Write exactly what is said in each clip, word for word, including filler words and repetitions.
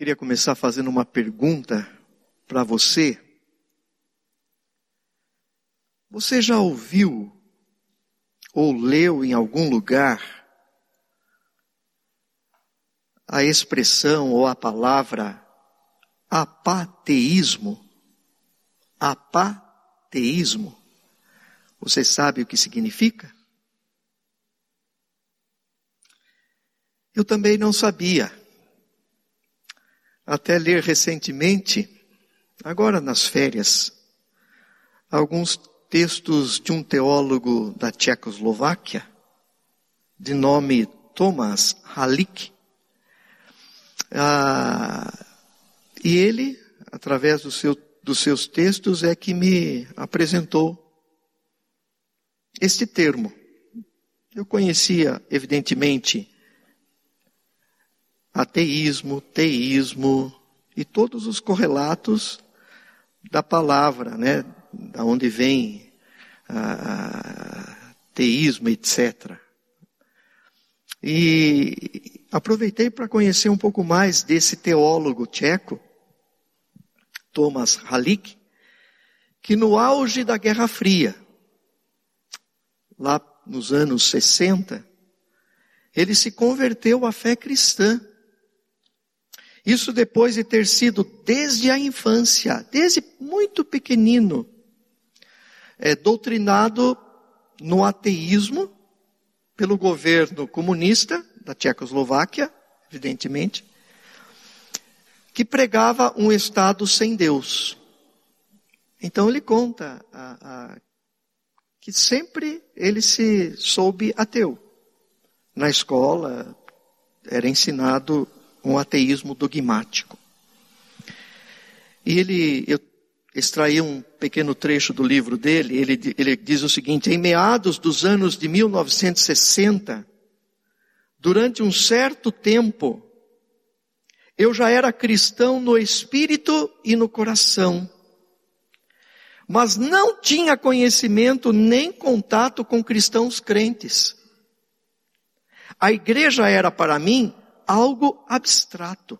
Queria começar fazendo uma pergunta para você. Você já ouviu ou leu em algum lugar a expressão ou a palavra apateísmo? Apateísmo. Você sabe o que significa? Eu também não sabia. Até ler recentemente, agora nas férias, alguns textos de um teólogo da Tchecoslováquia, de nome Tomáš Halík. Ah, e ele, através do seu, dos seus textos, é que me apresentou este termo. Eu conhecia, evidentemente, ateísmo, teísmo e todos os correlatos da palavra, né? Da onde vem ah, teísmo, etcétera. E aproveitei para conhecer um pouco mais desse teólogo tcheco, Tomáš Halík, que no auge da Guerra Fria, lá nos anos sessenta, ele se converteu à fé cristã. Isso depois de ter sido desde a infância, desde muito pequenino, é, doutrinado no ateísmo pelo governo comunista da Tchecoslováquia, evidentemente, que pregava um Estado sem Deus. Então ele conta a, a, que sempre ele se soube ateu. Na escola era ensinado um ateísmo dogmático. E ele, eu extraí um pequeno trecho do livro dele, ele, ele diz o seguinte: em meados dos anos de mil novecentos e sessenta, durante um certo tempo, eu já era cristão no espírito e no coração, mas não tinha conhecimento nem contato com cristãos crentes. A igreja era para mim algo abstrato.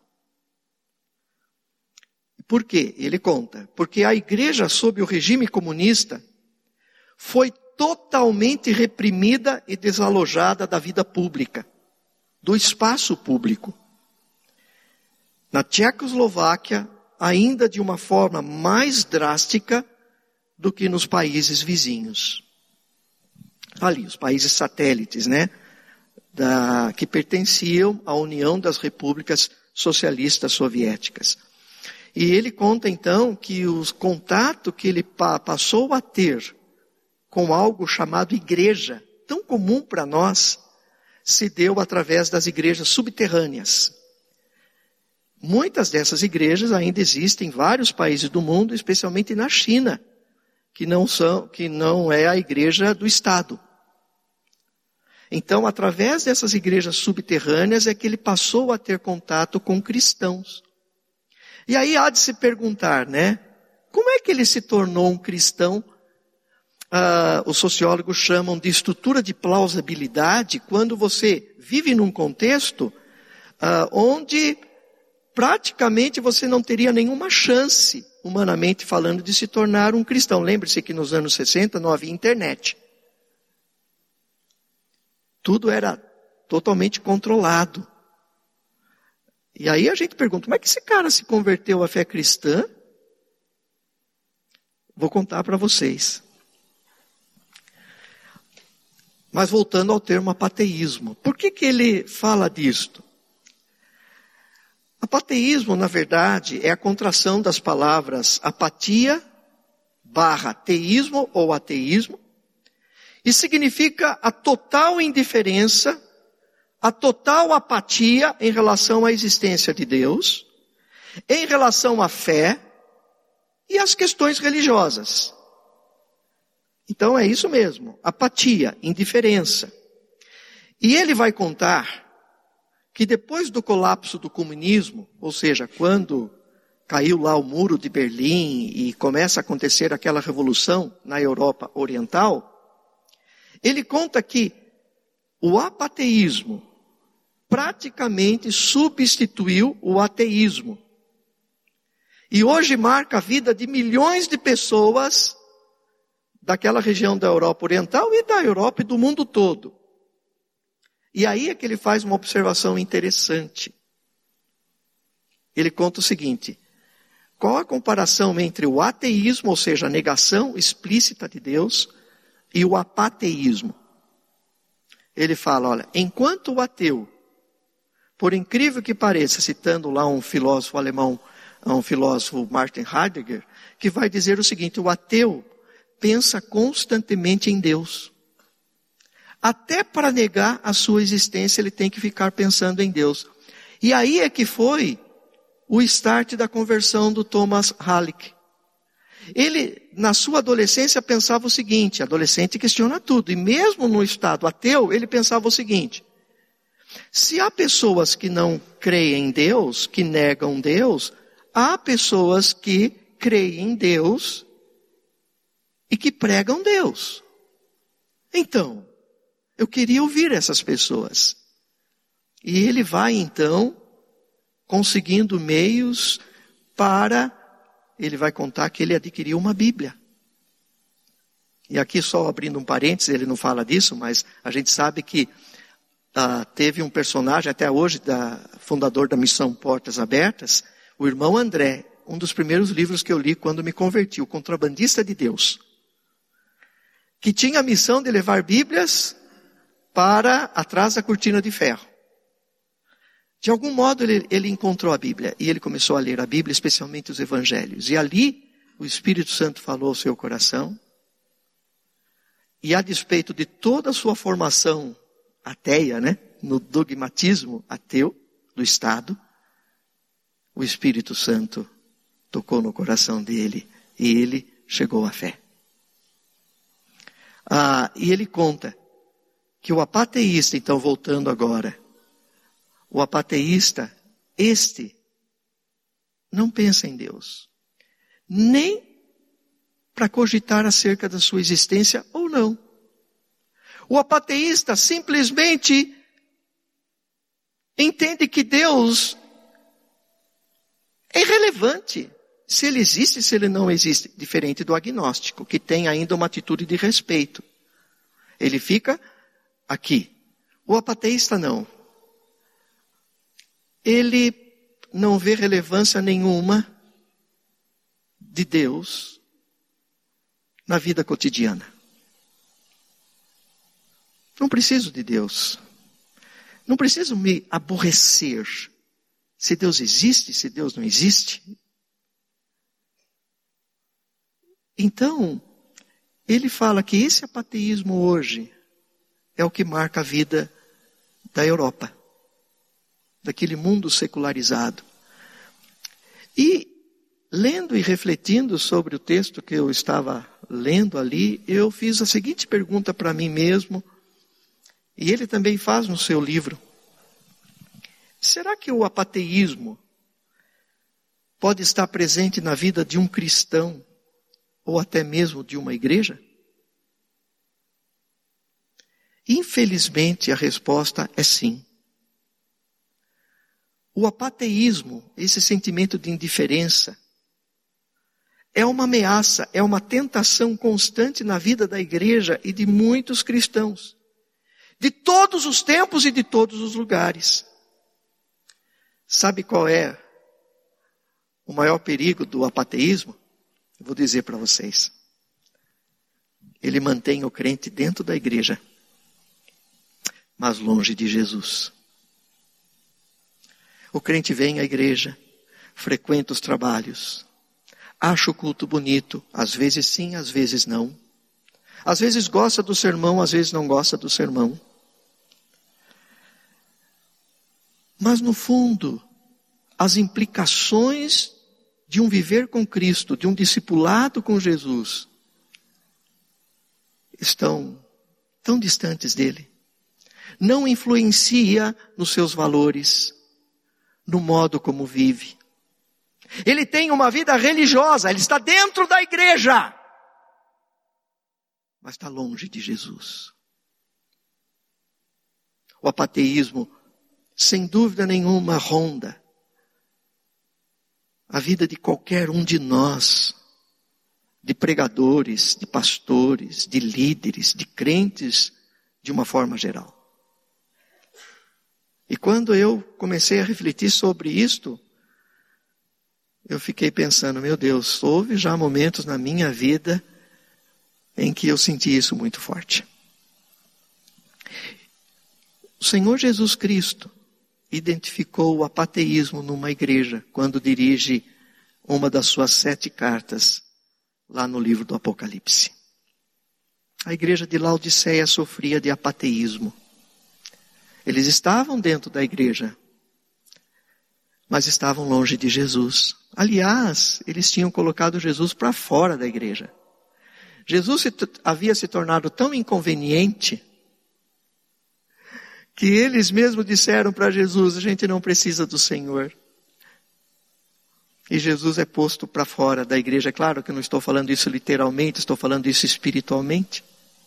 Por quê? Ele conta. Porque a igreja sob o regime comunista foi totalmente reprimida e desalojada da vida pública, do espaço público. Na Tchecoslováquia, ainda de uma forma mais drástica do que nos países vizinhos. Ali, os países satélites, né? Da, que pertenciam à União das Repúblicas Socialistas Soviéticas. E ele conta então que o contato que ele pa, passou a ter com algo chamado igreja, tão comum para nós, se deu através das igrejas subterrâneas. Muitas dessas igrejas ainda existem em vários países do mundo, especialmente na China, que não são, que não é a igreja do Estado. Então, através dessas igrejas subterrâneas é que ele passou a ter contato com cristãos. E aí há de se perguntar, né? Como é que ele se tornou um cristão? Ah, os sociólogos chamam de estrutura de plausibilidade, quando você vive num contexto ah, onde praticamente você não teria nenhuma chance, humanamente falando, de se tornar um cristão. Lembre-se que nos anos sessenta não havia internet. Tudo era totalmente controlado. E aí a gente pergunta, como é que esse cara se converteu à fé cristã? Vou contar para vocês. Mas voltando ao termo apateísmo. Por que que ele fala disto? Apateísmo, na verdade, é a contração das palavras apatia barra teísmo ou ateísmo. E significa a total indiferença, a total apatia em relação à existência de Deus, em relação à fé e às questões religiosas. Então é isso mesmo, apatia, indiferença. E ele vai contar que depois do colapso do comunismo, ou seja, quando caiu lá o muro de Berlim e começa a acontecer aquela revolução na Europa Oriental, ele conta que o apateísmo, praticamente substituiu o ateísmo. E hoje marca a vida de milhões de pessoas daquela região da Europa Oriental e da Europa e do mundo todo. E aí é que ele faz uma observação interessante. Ele conta o seguinte: qual a comparação entre o ateísmo, ou seja, a negação explícita de Deus, e o apateísmo? Ele fala, olha, enquanto o ateu, por incrível que pareça, citando lá um filósofo alemão, um filósofo Martin Heidegger, que vai dizer o seguinte: o ateu pensa constantemente em Deus. Até para negar a sua existência, ele tem que ficar pensando em Deus. E aí é que foi o start da conversão do Thomas Halleck. Ele, na sua adolescência, pensava o seguinte: adolescente questiona tudo, e mesmo no estado ateu, ele pensava o seguinte: se há pessoas que não creem em Deus, que negam Deus, há pessoas que creem em Deus e que pregam Deus. Então, eu queria ouvir essas pessoas. E ele vai então conseguindo meios para, ele vai contar que ele adquiriu uma Bíblia. E aqui só abrindo um parênteses, ele não fala disso, mas a gente sabe que ah, teve um personagem até hoje, da, fundador da Missão Portas Abertas, o irmão André, um dos primeiros livros que eu li quando me converti, O Contrabandista de Deus, que tinha a missão de levar Bíblias para atrás da cortina de ferro. De algum modo ele, ele encontrou a Bíblia e ele começou a ler a Bíblia, especialmente os Evangelhos. E ali o Espírito Santo falou ao seu coração. E a despeito de toda a sua formação ateia, né, no dogmatismo ateu do Estado, o Espírito Santo tocou no coração dele e ele chegou à fé. Ah, e ele conta que o apateísta, então voltando agora, o apateísta, este, não pensa em Deus, nem para cogitar acerca da sua existência ou não. O apateísta simplesmente entende que Deus é irrelevante, se ele existe, se ele não existe, diferente do agnóstico, que tem ainda uma atitude de respeito. Ele fica aqui. O apateísta não. Ele não vê relevância nenhuma de Deus na vida cotidiana. Não preciso de Deus. Não preciso me aborrecer se Deus existe, se Deus não existe. Então, ele fala que esse apateísmo hoje é o que marca a vida da Europa, daquele mundo secularizado. E, lendo e refletindo sobre o texto que eu estava lendo ali, eu fiz a seguinte pergunta para mim mesmo, e ele também faz no seu livro: será que o apateísmo pode estar presente na vida de um cristão, ou até mesmo de uma igreja? Infelizmente, a resposta é sim. O apateísmo, esse sentimento de indiferença, é uma ameaça, é uma tentação constante na vida da igreja e de muitos cristãos, de todos os tempos e de todos os lugares. Sabe qual é o maior perigo do apateísmo? Eu vou dizer para vocês. Ele mantém o crente dentro da igreja, mas longe de Jesus. O crente vem à igreja, frequenta os trabalhos, acha o culto bonito, às vezes sim, às vezes não. Às vezes gosta do sermão, às vezes não gosta do sermão. Mas no fundo, as implicações de um viver com Cristo, de um discipulado com Jesus, estão tão distantes dele. Não influencia nos seus valores, no modo como vive. Ele tem uma vida religiosa, ele está dentro da igreja, mas está longe de Jesus. O apateísmo sem dúvida nenhuma, ronda a vida de qualquer um de nós, de pregadores, de pastores, de líderes, de crentes, de uma forma geral. E quando eu comecei a refletir sobre isto, eu fiquei pensando, meu Deus, houve já momentos na minha vida em que eu senti isso muito forte. O Senhor Jesus Cristo identificou o apateísmo numa igreja quando dirige uma das suas sete cartas lá no livro do Apocalipse. A igreja de Laodiceia sofria de apateísmo. Eles estavam dentro da igreja, mas estavam longe de Jesus. Aliás, eles tinham colocado Jesus para fora da igreja. Jesus se, havia se tornado tão inconveniente que eles mesmos disseram para Jesus, a gente não precisa do Senhor. E Jesus é posto para fora da igreja. Claro que eu não estou falando isso literalmente, estou falando isso espiritualmente.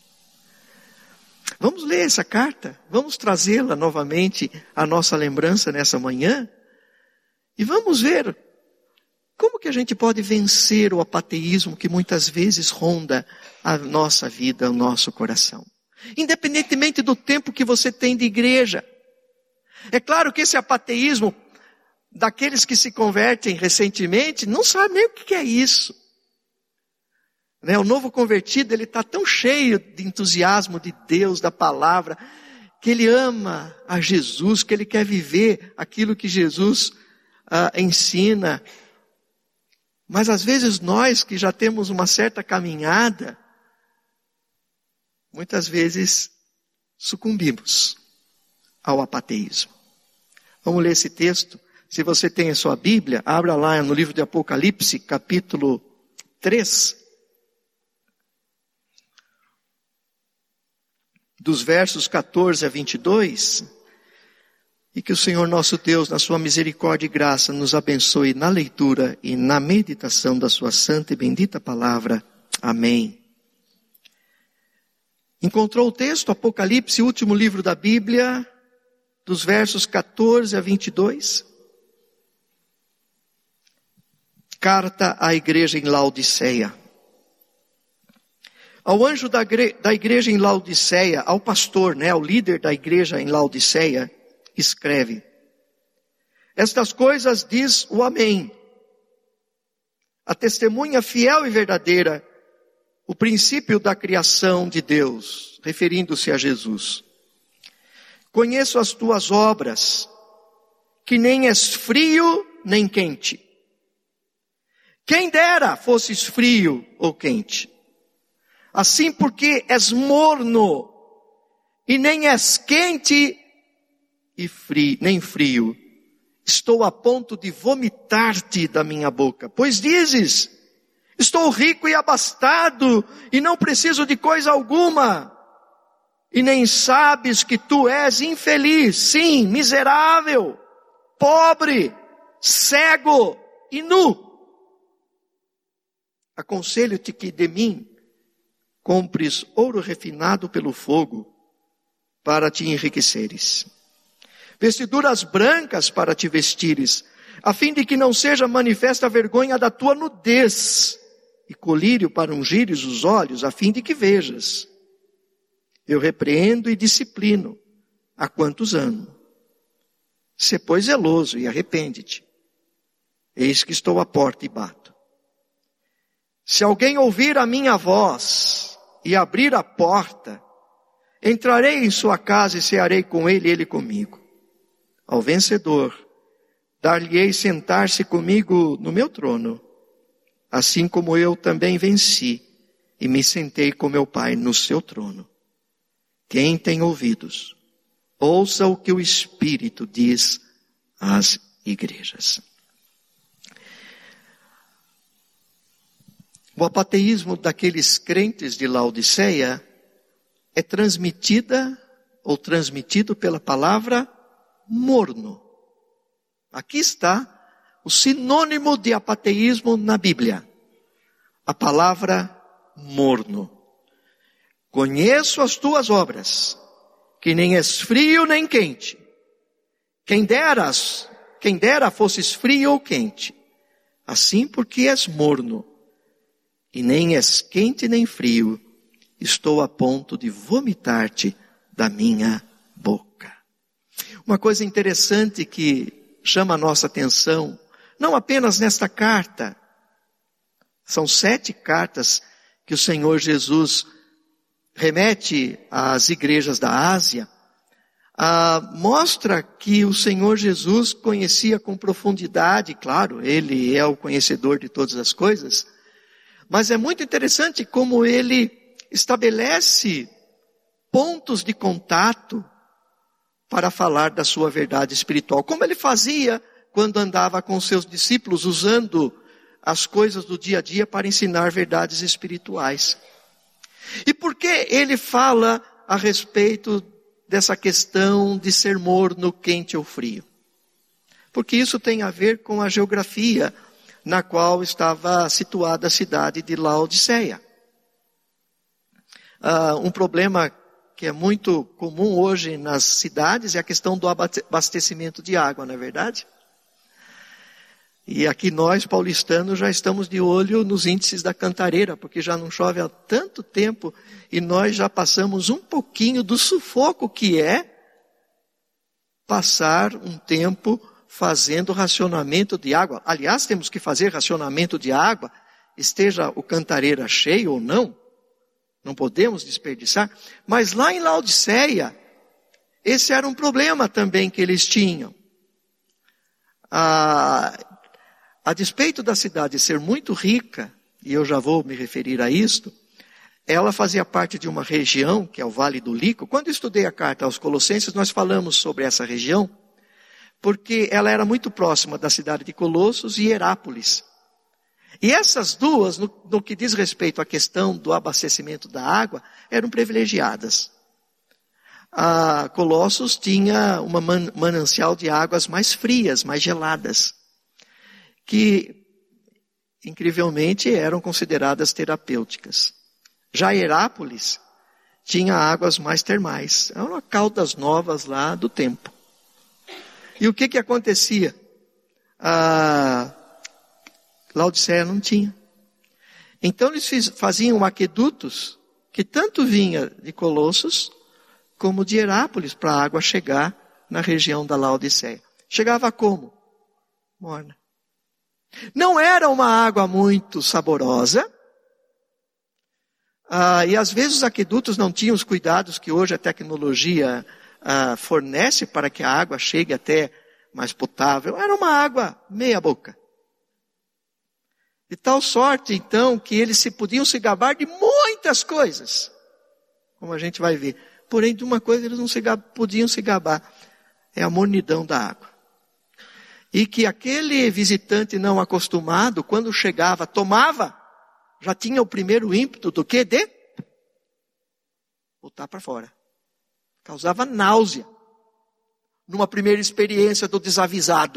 Vamos ler essa carta, vamos trazê-la novamente à nossa lembrança nessa manhã. E vamos ver como que a gente pode vencer o apateísmo que muitas vezes ronda a nossa vida, o nosso coração. Independentemente do tempo que você tem de igreja. É claro que esse apateísmo daqueles que se convertem recentemente não sabe nem o que é isso. Né? O novo convertido, ele está tão cheio de entusiasmo de Deus, da palavra, que ele ama a Jesus, que ele quer viver aquilo que Jesus ah, ensina. Mas às vezes nós que já temos uma certa caminhada, muitas vezes sucumbimos ao apateísmo. Vamos ler esse texto. Se você tem a sua Bíblia, abra lá no livro de Apocalipse, capítulo três. Dos versos catorze a vinte e dois. E que o Senhor nosso Deus, na sua misericórdia e graça, nos abençoe na leitura e na meditação da sua santa e bendita palavra. Amém. Encontrou o texto, Apocalipse, último livro da Bíblia, dos versos catorze a vinte e dois. Carta à igreja em Laodiceia. Ao anjo da igreja em Laodiceia, ao pastor, né, ao líder da igreja em Laodiceia, escreve: estas coisas diz o Amém, a testemunha fiel e verdadeira, o princípio da criação de Deus, referindo-se a Jesus. Conheço as tuas obras, que nem és frio nem quente. Quem dera fosses frio ou quente. Assim porque és morno, e nem és quente e frio, nem frio. Estou a ponto de vomitar-te da minha boca. Pois dizes, estou rico e abastado, e não preciso de coisa alguma. E nem sabes que tu és infeliz, sim, miserável, pobre, cego e nu. Aconselho-te que de mim compres ouro refinado pelo fogo, para te enriqueceres. Vestiduras brancas para te vestires, a fim de que não seja manifesta a vergonha da tua nudez, e colírio para ungires os olhos, a fim de que vejas. Eu repreendo e disciplino, há quantos anos? Sê, pois, zeloso e arrepende-te. Eis que estou à porta e bato. Se alguém ouvir a minha voz e abrir a porta, entrarei em sua casa e cearei com ele e ele comigo. Ao vencedor, dar-lhe-ei sentar-se comigo no meu trono, assim como eu também venci e me sentei com meu Pai no seu trono. Quem tem ouvidos, ouça o que o Espírito diz às igrejas. O apateísmo daqueles crentes de Laodiceia é transmitida ou transmitido pela palavra morno. Aqui está o sinônimo de apateísmo na Bíblia. A palavra morno. Conheço as tuas obras, que nem és frio nem quente. Quem deras, quem dera fosses frio ou quente, assim porque és morno, e nem és quente nem frio, estou a ponto de vomitar-te da minha boca. Uma coisa interessante que chama a nossa atenção, não apenas nesta carta, são sete cartas que o Senhor Jesus remete às igrejas da Ásia, ah, mostra que o Senhor Jesus conhecia com profundidade, claro, Ele é o conhecedor de todas as coisas, mas é muito interessante como Ele estabelece pontos de contato para falar da sua verdade espiritual, como Ele fazia quando andava com seus discípulos, usando as coisas do dia a dia para ensinar verdades espirituais. E por que Ele fala a respeito dessa questão de ser morno, quente ou frio? Porque isso tem a ver com a geografia na qual estava situada a cidade de Laodiceia. Ah, um problema que é muito comum hoje nas cidades é a questão do abastecimento de água, não é verdade? E aqui nós, paulistanos, já estamos de olho nos índices da Cantareira, porque já não chove há tanto tempo e nós já passamos um pouquinho do sufoco que é passar um tempo fazendo racionamento de água. Aliás, temos que fazer racionamento de água, esteja o Cantareira cheio ou não, não podemos desperdiçar. Mas lá em Laodiceia, esse era um problema também que eles tinham. Ah, A despeito da cidade ser muito rica, e eu já vou me referir a isto, ela fazia parte de uma região, que é o Vale do Lico. Quando eu estudei a carta aos Colossenses, nós falamos sobre essa região, porque ela era muito próxima da cidade de Colossos e Herápolis. E essas duas, no, no que diz respeito à questão do abastecimento da água, eram privilegiadas. A Colossos tinha uma man, manancial de águas mais frias, mais geladas, que, incrivelmente, eram consideradas terapêuticas. Já Herápolis tinha águas mais termais. Eram Caldas Novas lá do tempo. E o que que acontecia? A Laodiceia não tinha. Então eles fiz, faziam aquedutos que tanto vinha de Colossos como de Herápolis para a água chegar na região da Laodiceia. Chegava como? Morna. Não era uma água muito saborosa, ah, e às vezes os aquedutos não tinham os cuidados que hoje a tecnologia ah, fornece para que a água chegue até mais potável. Era uma água meia boca. De tal sorte, então, que eles se podiam se gabar de muitas coisas, como a gente vai ver. Porém, de uma coisa eles não se gab- podiam se gabar, é a mornidão da água. E que aquele visitante não acostumado, quando chegava, tomava, já tinha o primeiro ímpeto do quê? De botar para fora. Causava náusea. Numa primeira experiência do desavisado.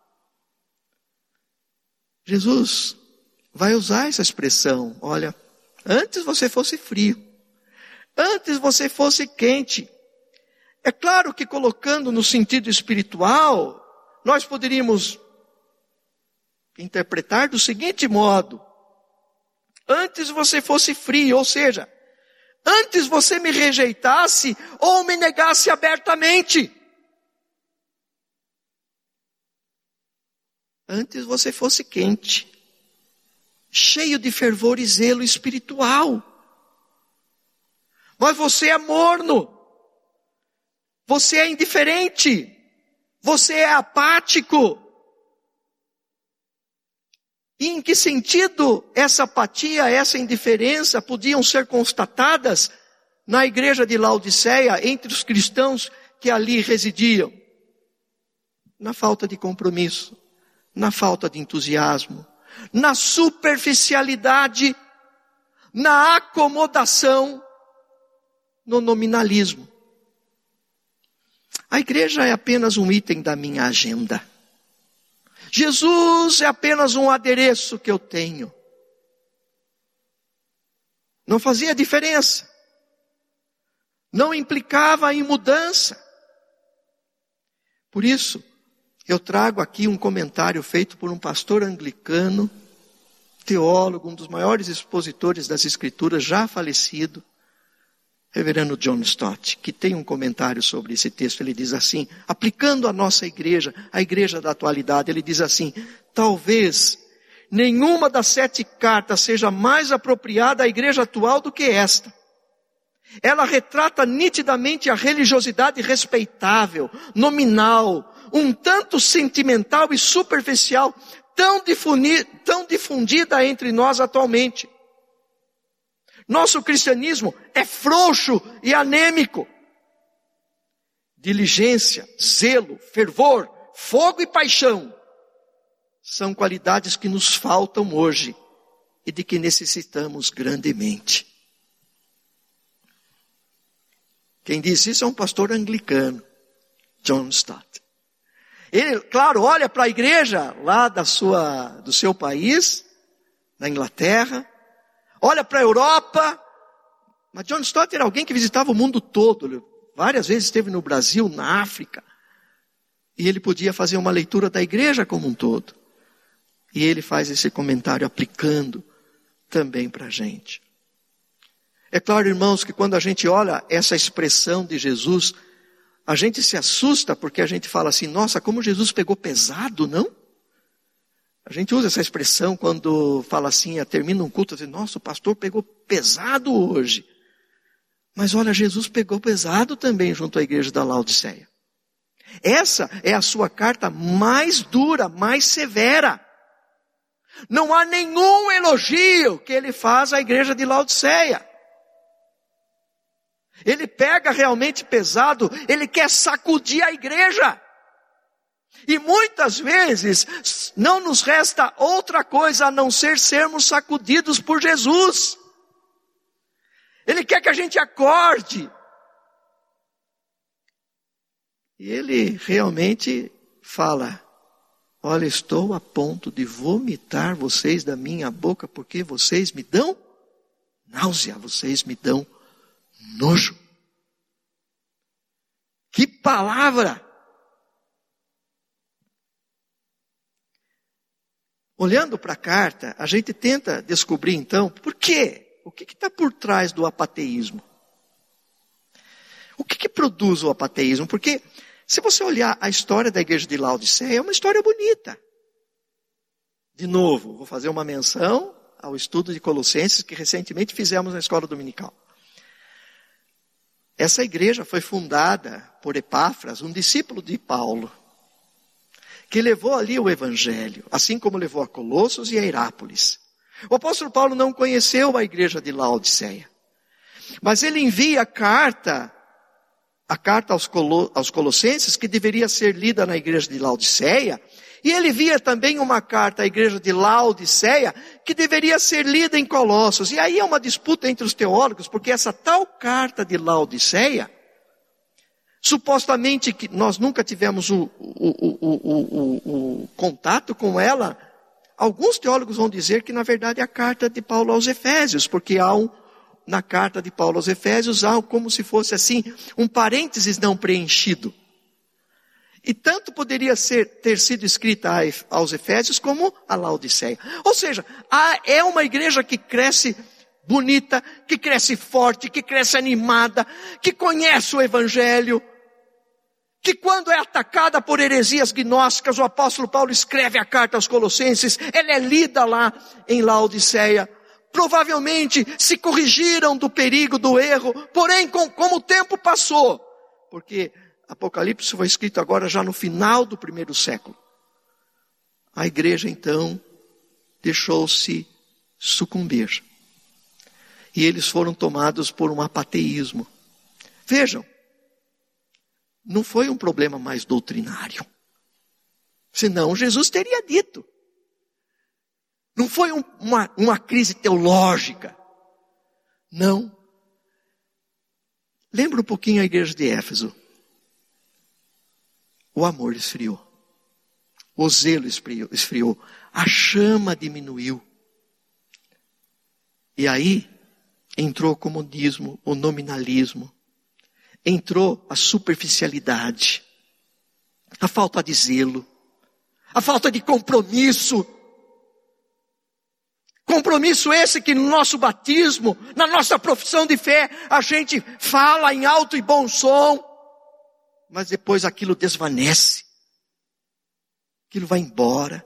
Jesus vai usar essa expressão. Olha, antes você fosse frio. Antes você fosse quente. É claro que colocando no sentido espiritual, nós poderíamos interpretar do seguinte modo: antes você fosse frio, ou seja, antes você me rejeitasse ou me negasse abertamente. Antes você fosse quente, cheio de fervor e zelo espiritual. Mas você é morno, você é indiferente, você é apático. E em que sentido essa apatia, essa indiferença podiam ser constatadas na igreja de Laodiceia, entre os cristãos que ali residiam? Na falta de compromisso, na falta de entusiasmo, na superficialidade, na acomodação, no nominalismo. A igreja é apenas um item da minha agenda. Jesus é apenas um adereço que eu tenho. Não fazia diferença. Não implicava em mudança. Por isso, eu trago aqui um comentário feito por um pastor anglicano, teólogo, um dos maiores expositores das Escrituras, já falecido, reverendo John Stott, que tem um comentário sobre esse texto. Ele diz assim, aplicando a nossa igreja, a igreja da atualidade, ele diz assim, talvez nenhuma das sete cartas seja mais apropriada à igreja atual do que esta. Ela retrata nitidamente a religiosidade respeitável, nominal, um tanto sentimental e superficial, tão, difundi, tão difundida entre nós atualmente. Nosso cristianismo é frouxo e anêmico. Diligência, zelo, fervor, fogo e paixão são qualidades que nos faltam hoje e de que necessitamos grandemente. Quem disse isso é um pastor anglicano, John Stott. Ele, claro, olha para a igreja lá da sua, do seu país, na Inglaterra, olha para a Europa, mas John Stott era alguém que visitava o mundo todo, ele várias vezes esteve no Brasil, na África, e ele podia fazer uma leitura da igreja como um todo. E ele faz esse comentário aplicando também para a gente. É claro, irmãos, que quando a gente olha essa expressão de Jesus, a gente se assusta porque a gente fala assim, nossa, como Jesus pegou pesado, não? A gente usa essa expressão quando fala assim, termina um culto, diz, nossa, o pastor pegou pesado hoje. Mas olha, Jesus pegou pesado também junto à igreja da Laodiceia. Essa é a sua carta mais dura, mais severa. Não há nenhum elogio que ele faz à igreja de Laodiceia. Ele pega realmente pesado, ele quer sacudir a igreja. E muitas vezes não nos resta outra coisa a não ser sermos sacudidos por Jesus. Ele quer que a gente acorde. E ele realmente fala, olha, estou a ponto de vomitar vocês da minha boca porque vocês me dão náusea, vocês me dão nojo. Que palavra! Olhando para a carta, a gente tenta descobrir então, por quê? O que está por trás do apateísmo? O que, que produz o apateísmo? Porque se você olhar a história da igreja de Laodiceia, é uma história bonita. De novo, vou fazer uma menção ao estudo de Colossenses que recentemente fizemos na escola dominical. Essa igreja foi fundada por Epáfras, um discípulo de Paulo, que levou ali o evangelho, assim como levou a Colossos e a Herápolis. O apóstolo Paulo não conheceu a igreja de Laodiceia, mas ele envia a carta, a carta aos, Colo, aos Colossenses, que deveria ser lida na igreja de Laodiceia, e ele envia também uma carta à igreja de Laodiceia, que deveria ser lida em Colossos. E aí é uma disputa entre os teólogos, porque essa tal carta de Laodiceia, supostamente que nós nunca tivemos o, o, o, o, o, o contato com ela, alguns teólogos vão dizer que na verdade é a carta de Paulo aos Efésios, porque há um, na carta de Paulo aos Efésios, há como se fosse assim, um parênteses não preenchido. E tanto poderia ser, ter sido escrita aos Efésios como a Laodiceia. Ou seja, é uma igreja que cresce bonita, que cresce forte, que cresce animada, que conhece o Evangelho, que quando é atacada por heresias gnósticas, o apóstolo Paulo escreve a carta aos Colossenses, ela é lida lá em Laodiceia. Provavelmente se corrigiram do perigo, do erro, porém com, como o tempo passou, porque Apocalipse foi escrito agora já no final do primeiro século. A igreja então deixou-se sucumbir. E eles foram tomados por um apateísmo. Vejam, não foi um problema mais doutrinário. Senão Jesus teria dito. Não foi um, uma, uma crise teológica. Não. Lembra um pouquinho a igreja de Éfeso. O amor esfriou. O zelo esfriou, esfriou. A chama diminuiu. E aí entrou o comodismo, o nominalismo. Entrou a superficialidade. a falta de zelo, a falta de compromisso. Compromisso esse que no nosso batismo, na nossa profissão de fé, a gente fala em alto e bom som, mas depois aquilo desvanece, aquilo vai embora,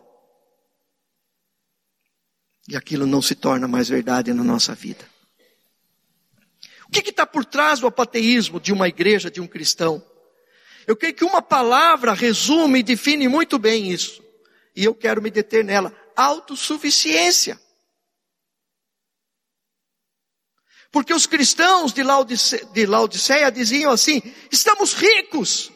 e aquilo não se torna mais verdade na nossa vida. O que está por trás do apateísmo de uma igreja, de um cristão? Eu creio que uma palavra resume e define muito bem isso, e eu quero me deter nela: autossuficiência. Porque os cristãos de Laodiceia, de Laodiceia diziam assim: estamos ricos,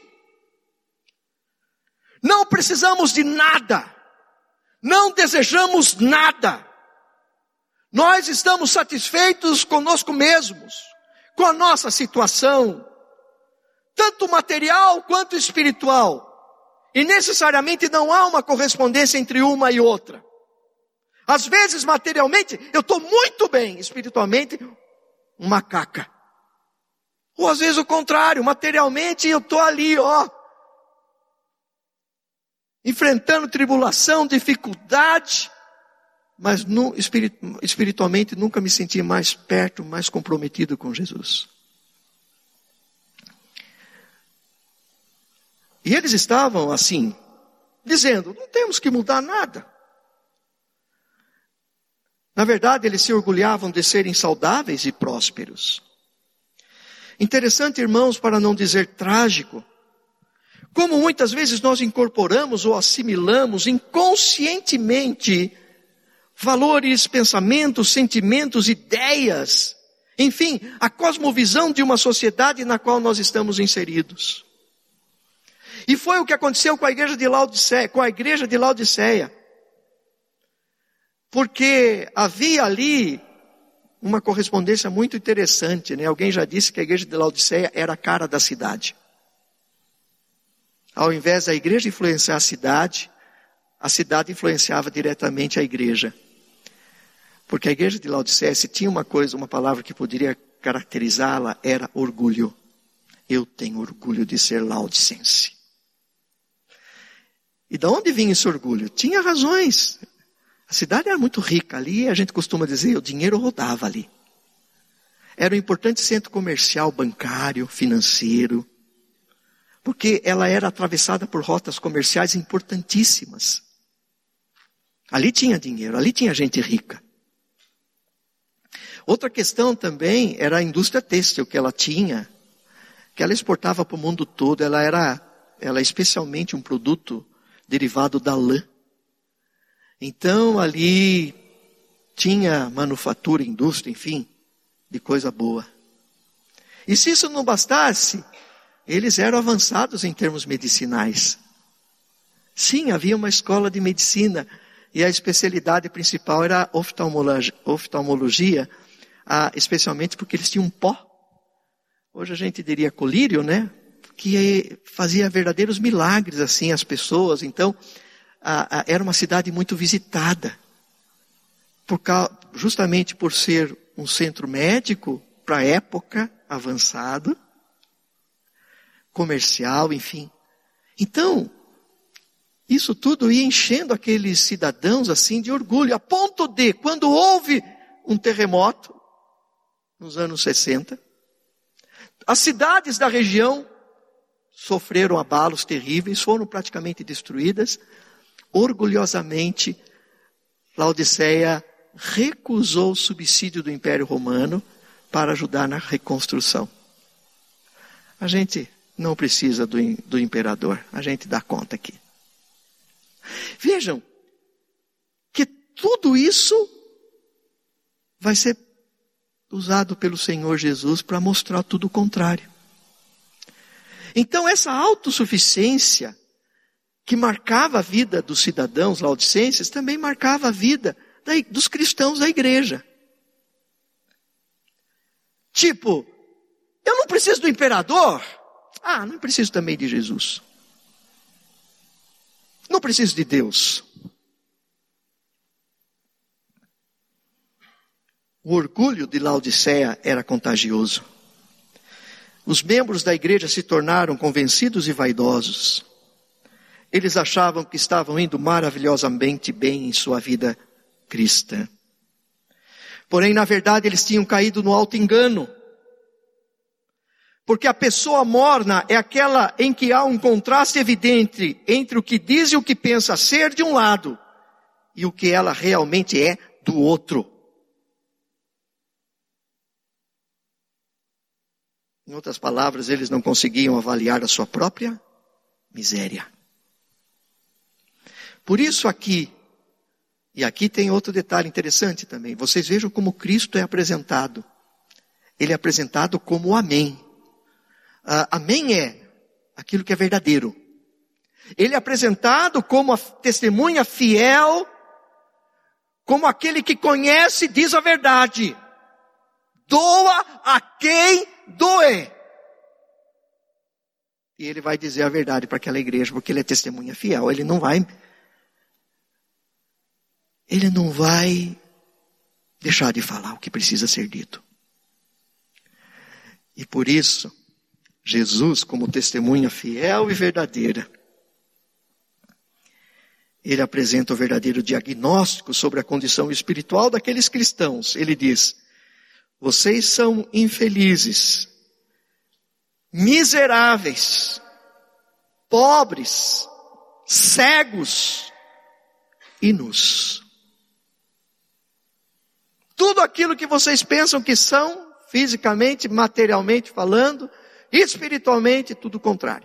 não precisamos de nada, não desejamos nada, nós estamos satisfeitos conosco mesmos, com a nossa situação, tanto material quanto espiritual, e necessariamente não há uma correspondência entre uma e outra. Às vezes materialmente eu estou muito bem, espiritualmente uma caca. Ou às vezes o contrário, materialmente eu estou ali, ó, enfrentando tribulação, dificuldade, mas no, espirit, espiritualmente nunca me senti mais perto, mais comprometido com Jesus. E eles estavam assim, dizendo: não temos que mudar nada. Na verdade, eles se orgulhavam de serem saudáveis e prósperos. Interessante, irmãos, para não dizer trágico, como muitas vezes nós incorporamos ou assimilamos inconscientemente valores, pensamentos, sentimentos, ideias, enfim, a cosmovisão de uma sociedade na qual nós estamos inseridos. E foi o que aconteceu com a igreja de Laodiceia, com a igreja de Laodiceia. Porque havia ali uma correspondência muito interessante, né? Alguém já disse que a igreja de Laodiceia era a cara da cidade. Ao invés da igreja influenciar a cidade, a cidade influenciava diretamente a igreja. Porque a igreja de Laodiceia, se tinha uma coisa, uma palavra que poderia caracterizá-la, era orgulho. Eu tenho orgulho de ser laodicense. E de onde vinha esse orgulho? Tinha razões. A cidade era muito rica ali, a gente costuma dizer, o dinheiro rodava ali. Era um importante centro comercial, bancário, financeiro, porque ela era atravessada por rotas comerciais importantíssimas. Ali tinha dinheiro, ali tinha gente rica. Outra questão também era a indústria têxtil que ela tinha, que ela exportava para o mundo todo. Ela era, ela é especialmente um produto derivado da lã. Então ali tinha manufatura, indústria, enfim, de coisa boa. E se isso não bastasse, eles eram avançados em termos medicinais. Sim, havia uma escola de medicina e a especialidade principal era a oftalmologia, oftalmologia ah, especialmente porque eles tinham um pó. Hoje a gente diria colírio, né? Que fazia verdadeiros milagres assim às pessoas. Então, ah, ah, era uma cidade muito visitada. Por causa, justamente por ser um centro médico, para a época, avançado, comercial, enfim. Então, isso tudo ia enchendo aqueles cidadãos assim de orgulho, a ponto de, quando houve um terremoto, nos anos sessenta, as cidades da região sofreram abalos terríveis, foram praticamente destruídas. Orgulhosamente, Laodiceia recusou o subsídio do Império Romano para ajudar na reconstrução. A gente não precisa do, do imperador, a gente dá conta aqui. Vejam que tudo isso vai ser usado pelo Senhor Jesus para mostrar tudo o contrário. Então essa autossuficiência que marcava a vida dos cidadãos laodicenses também marcava a vida da, dos cristãos da igreja. Tipo, eu não preciso do imperador. Ah, não preciso também de Jesus. Não preciso de Deus. O orgulho de Laodiceia era contagioso. Os membros da igreja se tornaram convencidos e vaidosos. eles achavam que estavam indo maravilhosamente bem em sua vida cristã. Porém, na verdade, eles tinham caído no auto-engano. Porque a pessoa morna é aquela em que há um contraste evidente entre o que diz e o que pensa ser de um lado e o que ela realmente é do outro. Em outras palavras, eles não conseguiam avaliar a sua própria miséria. Por isso aqui, e aqui tem outro detalhe interessante também, vocês vejam como Cristo é apresentado. Ele é apresentado como o Amém. Uh, amém é aquilo que é verdadeiro. Ele é apresentado como a testemunha fiel, como aquele que conhece e diz a verdade. Doa a quem doer. E ele vai dizer a verdade para aquela igreja, porque ele é testemunha fiel. Ele não vai, ele não vai deixar de falar o que precisa ser dito. E por isso, Jesus, como testemunha fiel e verdadeira, ele apresenta o verdadeiro diagnóstico sobre a condição espiritual daqueles cristãos. Ele diz: vocês são infelizes, miseráveis, pobres, cegos e nus. Tudo aquilo que vocês pensam que são, fisicamente, materialmente falando, espiritualmente, tudo o contrário.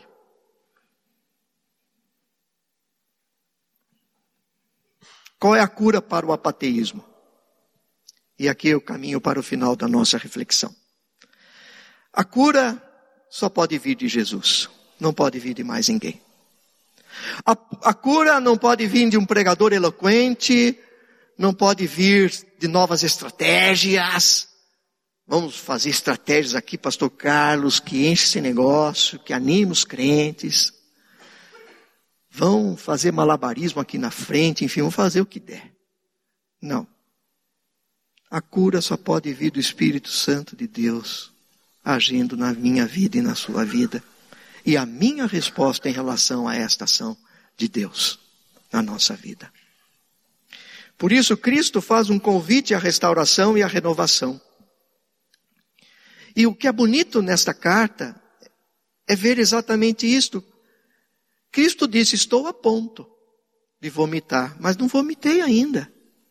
Qual é a cura para o apateísmo? E aqui eu caminho para o final da nossa reflexão. A cura só pode vir de Jesus. Não pode vir de mais ninguém. A, a cura não pode vir de um pregador eloquente. Não pode vir de novas estratégias. Vamos fazer estratégias aqui, pastor Carlos, que enche esse negócio, que anima os crentes. Vão fazer malabarismo aqui na frente, enfim, vão fazer o que der. Não. A cura só pode vir do Espírito Santo de Deus, agindo na minha vida e na sua vida. E a minha resposta em relação a esta ação de Deus na nossa vida. Por isso, Cristo faz um convite à restauração e à renovação. E o que é bonito nesta carta é ver exatamente isto. Cristo disse: estou a ponto de vomitar, mas não vomitei ainda.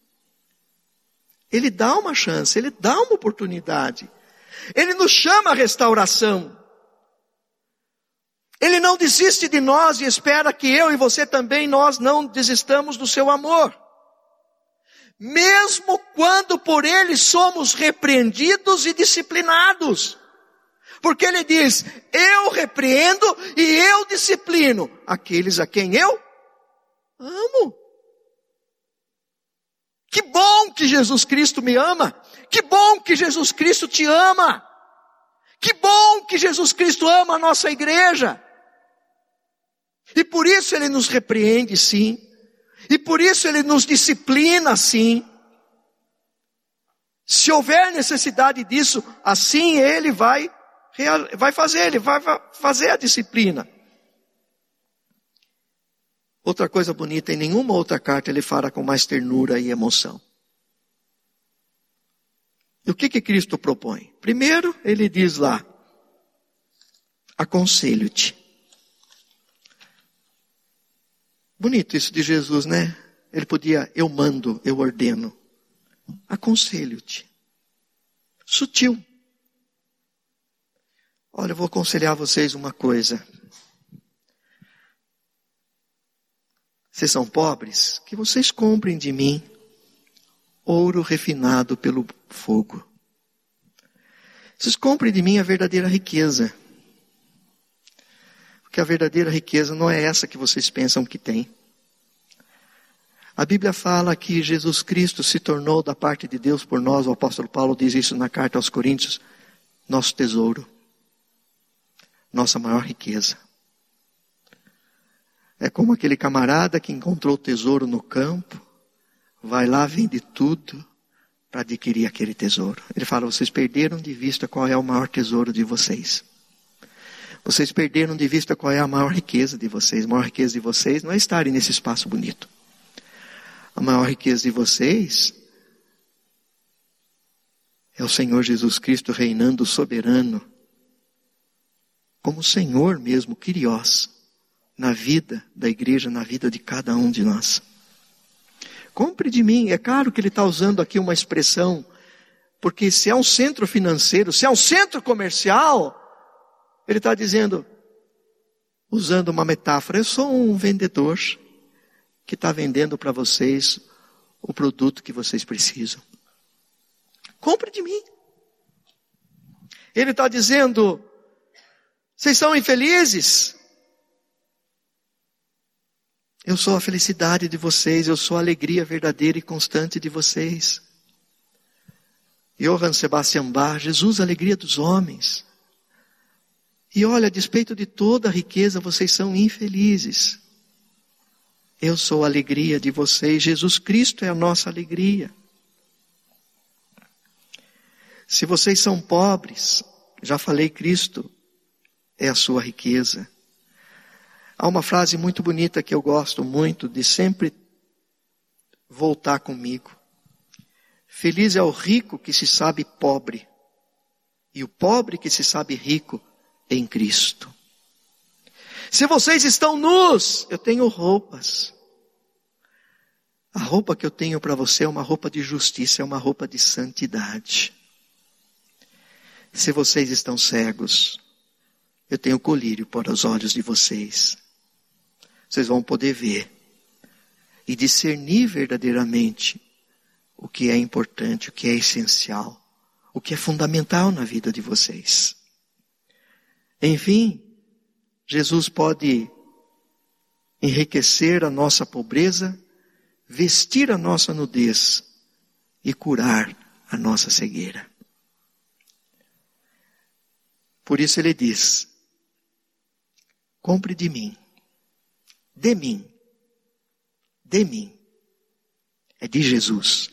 Ele dá uma chance, ele dá uma oportunidade. Ele nos chama à restauração. Ele não desiste de nós e espera que eu e você também, nós não desistamos do seu amor. Mesmo quando por ele somos repreendidos e disciplinados. Porque ele diz: eu repreendo e eu disciplino aqueles a quem eu amo. Que bom que Jesus Cristo me ama. Que bom que Jesus Cristo te ama. Que bom que Jesus Cristo ama a nossa igreja. E por isso ele nos repreende, sim. E por isso ele nos disciplina, sim. Se houver necessidade disso, assim ele vai, vai fazer, ele vai fazer a disciplina. Outra coisa bonita, em nenhuma outra carta ele fala com mais ternura e emoção. E o que que Cristo propõe? Primeiro, ele diz lá: aconselho-te. Bonito isso de Jesus, né? Ele podia: eu mando, eu ordeno. Aconselho-te. Sutil. Olha, eu vou aconselhar vocês uma coisa. Vocês são pobres? Que vocês comprem de mim ouro refinado pelo fogo. Vocês comprem de mim a verdadeira riqueza. Porque a verdadeira riqueza não é essa que vocês pensam que tem. A Bíblia fala que Jesus Cristo se tornou da parte de Deus por nós, o apóstolo Paulo diz isso na carta aos Coríntios, nosso tesouro, nossa maior riqueza. É como aquele camarada que encontrou o tesouro no campo, vai lá, vende tudo para adquirir aquele tesouro. Ele fala: vocês perderam de vista qual é o maior tesouro de vocês. Vocês perderam de vista qual é a maior riqueza de vocês. A maior riqueza de vocês não é estarem nesse espaço bonito. A maior riqueza de vocês é o Senhor Jesus Cristo reinando soberano, como Senhor mesmo, Kyrios, na vida da igreja, na vida de cada um de nós. Compre de mim. É claro que ele está usando aqui uma expressão, porque se é um centro financeiro, se é um centro comercial, ele está dizendo, usando uma metáfora, eu sou um vendedor que está vendendo para vocês o produto que vocês precisam. Compre de mim. Ele está dizendo, vocês são infelizes? Eu sou a felicidade de vocês, eu sou a alegria verdadeira e constante de vocês. Johann Sebastian Bach, Jesus, a alegria dos homens. E olha, a despeito de toda a riqueza, vocês são infelizes. Eu sou a alegria de vocês, Jesus Cristo é a nossa alegria. Se vocês são pobres, já falei, Cristo é a sua riqueza. Há uma frase muito bonita que eu gosto muito de sempre voltar comigo. Feliz é o rico que se sabe pobre, e o pobre que se sabe rico em Cristo. Se vocês estão nus, eu tenho roupas. A roupa que eu tenho para você é uma roupa de justiça, é uma roupa de santidade. Se vocês estão cegos, eu tenho colírio para os olhos de vocês. Vocês vão poder ver e discernir verdadeiramente o que é importante, o que é essencial, o que é fundamental na vida de vocês. Enfim, Jesus pode enriquecer a nossa pobreza, vestir a nossa nudez e curar a nossa cegueira. Por isso ele diz, compre de mim, de mim, de mim, é de Jesus.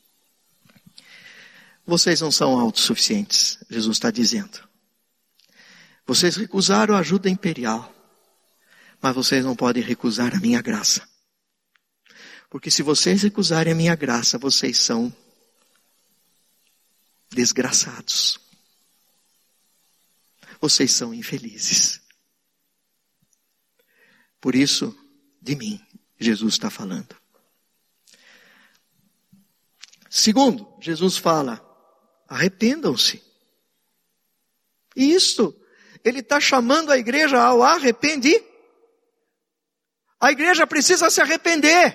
Vocês não são autossuficientes, Jesus está dizendo. Vocês recusaram a ajuda imperial, mas vocês não podem recusar a minha graça. Porque se vocês recusarem a minha graça, vocês são desgraçados. Vocês são infelizes. Por isso, de mim, Jesus está falando. Segundo, Jesus fala, arrependam-se. E isto, ele está chamando a igreja ao arrepender. A igreja precisa se arrepender.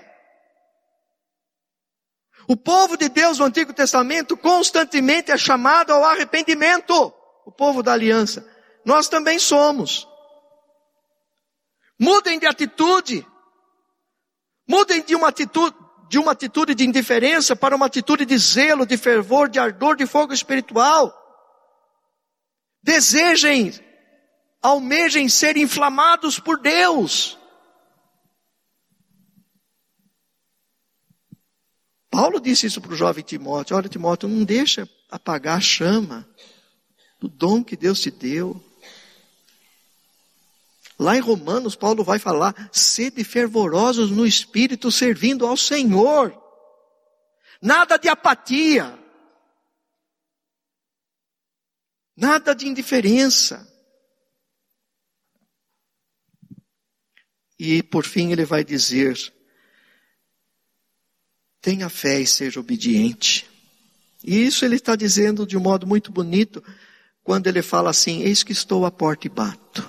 O povo de Deus no Antigo Testamento constantemente é chamado ao arrependimento. O povo da aliança. Nós também somos. Mudem de atitude. Mudem de uma atitude, de uma atitude de indiferença para uma atitude de zelo, de fervor, de ardor, de fogo espiritual. Desejem, almejem ser inflamados por Deus. Paulo disse isso para o jovem Timóteo. Olha, Timóteo, não deixa apagar a chama do dom que Deus te deu. Lá em Romanos, Paulo vai falar, sede fervorosos no Espírito, servindo ao Senhor. Nada de apatia. Nada de indiferença. E por fim ele vai dizer, tenha fé e seja obediente. E isso ele está dizendo de um modo muito bonito, quando ele fala assim, eis que estou à porta e bato.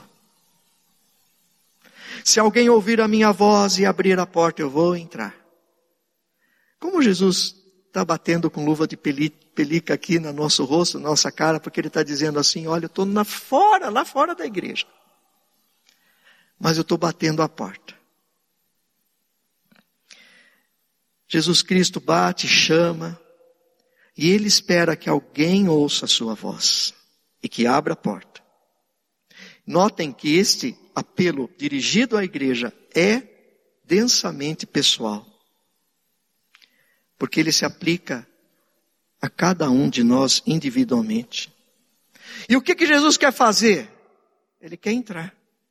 Se alguém ouvir a minha voz e abrir a porta, eu vou entrar. Como Jesus está batendo com luva de pelica aqui no nosso rosto, na nossa cara, porque ele está dizendo assim, olha, eu estou lá fora, lá fora da igreja. Mas eu estou batendo a porta. Jesus Cristo bate, chama, e ele espera que alguém ouça a sua voz e que abra a porta. Notem que este apelo dirigido à igreja é densamente pessoal. Porque ele se aplica a cada um de nós individualmente. E o que que Jesus quer fazer? Ele quer entrar.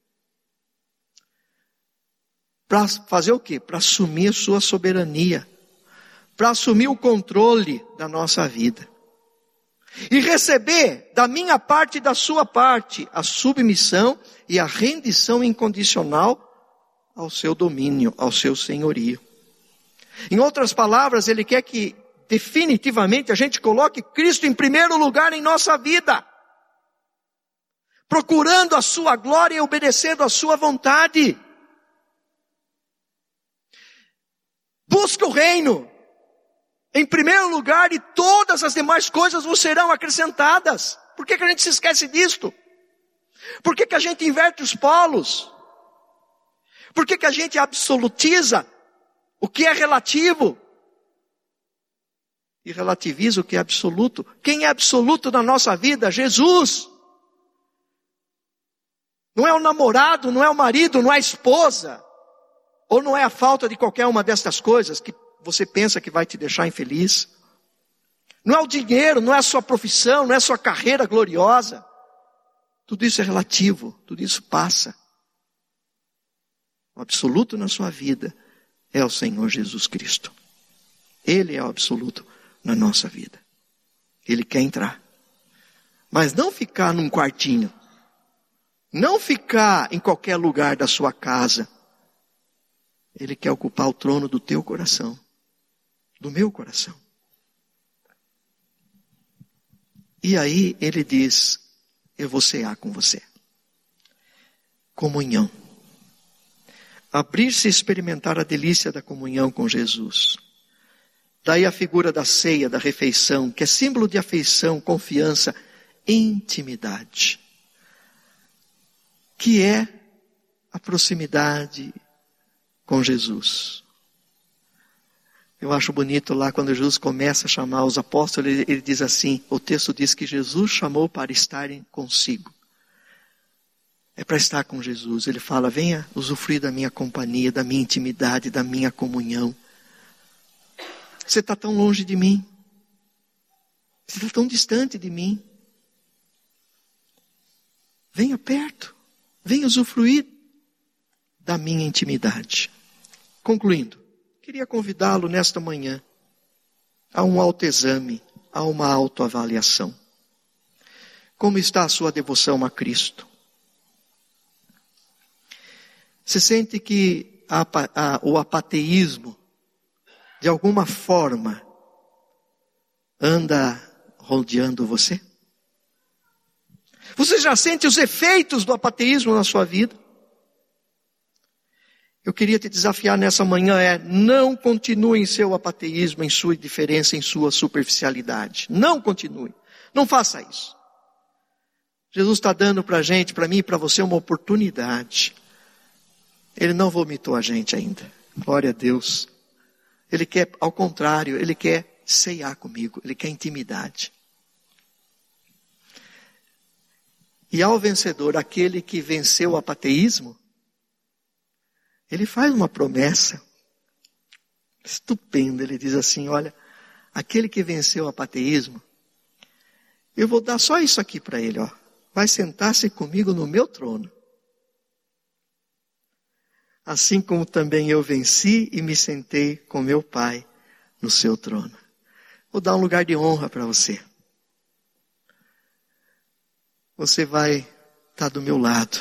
Para fazer o quê? Para assumir a sua soberania. Para assumir o controle da nossa vida. E receber da minha parte e da sua parte a submissão e a rendição incondicional ao seu domínio, ao seu senhorio. Em outras palavras, Ele quer que definitivamente a gente coloque Cristo em primeiro lugar em nossa vida. Procurando a sua glória e obedecendo a sua vontade. Busca o reino em primeiro lugar e todas as demais coisas vos serão acrescentadas. Por que que a gente se esquece disto? Por que que a gente inverte os polos? Por que que a gente absolutiza o que é relativo? E relativiza o que é absoluto? Quem é absoluto na nossa vida? Jesus. Não é o namorado, não é o marido, não é a esposa. Ou não é a falta de qualquer uma destas coisas que você pensa que vai te deixar infeliz. Não é o dinheiro, não é a sua profissão, não é a sua carreira gloriosa. Tudo isso é relativo, tudo isso passa. O absoluto na sua vida é o Senhor Jesus Cristo. Ele é o absoluto na nossa vida. Ele quer entrar. Mas não ficar num quartinho. Não ficar em qualquer lugar da sua casa. Ele quer ocupar o trono do teu coração. Do meu coração. E aí ele diz, eu vou cear com você. Comunhão. Abrir-se e experimentar a delícia da comunhão com Jesus. Daí a figura da ceia, da refeição, que é símbolo de afeição, confiança, intimidade. Que é a proximidade com Jesus. Eu acho bonito lá quando Jesus começa a chamar os apóstolos, ele, ele diz assim, o texto diz que Jesus chamou para estarem consigo. É para estar com Jesus. Ele fala, venha usufruir da minha companhia, da minha intimidade, da minha comunhão. Você está tão longe de mim. Você está tão distante de mim. Venha perto. Venha usufruir da minha intimidade. Concluindo, queria convidá-lo nesta manhã a um autoexame, a uma autoavaliação. Como está a sua devoção a Cristo? Você sente que a, a, o apateísmo, de alguma forma, anda rodeando você? Você já sente os efeitos do apateísmo na sua vida? Eu queria te desafiar nessa manhã é, não continue em seu apateísmo, em sua indiferença, em sua superficialidade. Não continue. Não faça isso. Jesus está dando para a gente, para mim e para você, uma oportunidade. Ele não vomitou a gente ainda. Glória a Deus. Ele quer, ao contrário, Ele quer ceiar comigo. Ele quer intimidade. E ao vencedor, aquele que venceu o apateísmo, ele faz uma promessa estupenda. Ele diz assim, olha, aquele que venceu o apateísmo, eu vou dar só isso aqui para ele, ó. Vai sentar-se comigo no meu trono. Assim como também eu venci e me sentei com meu Pai no seu trono. Vou dar um lugar de honra para você. Você vai estar do meu lado.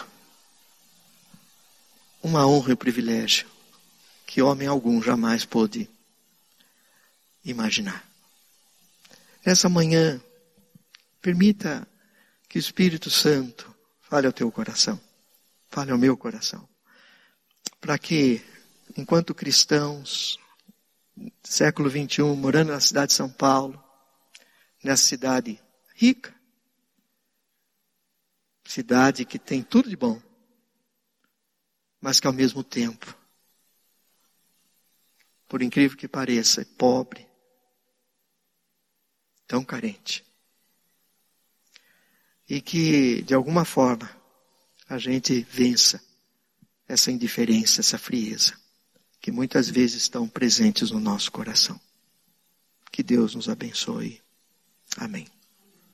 Uma honra e um privilégio que homem algum jamais pôde imaginar. Nessa manhã, permita que o Espírito Santo fale ao teu coração, fale ao meu coração, para que, enquanto cristãos, século vinte e um, morando na cidade de São Paulo, nessa cidade rica, cidade que tem tudo de bom, mas que ao mesmo tempo, por incrível que pareça, é pobre, tão carente. E que, de alguma forma, a gente vença essa indiferença, essa frieza, que muitas vezes estão presentes no nosso coração. Que Deus nos abençoe. Amém.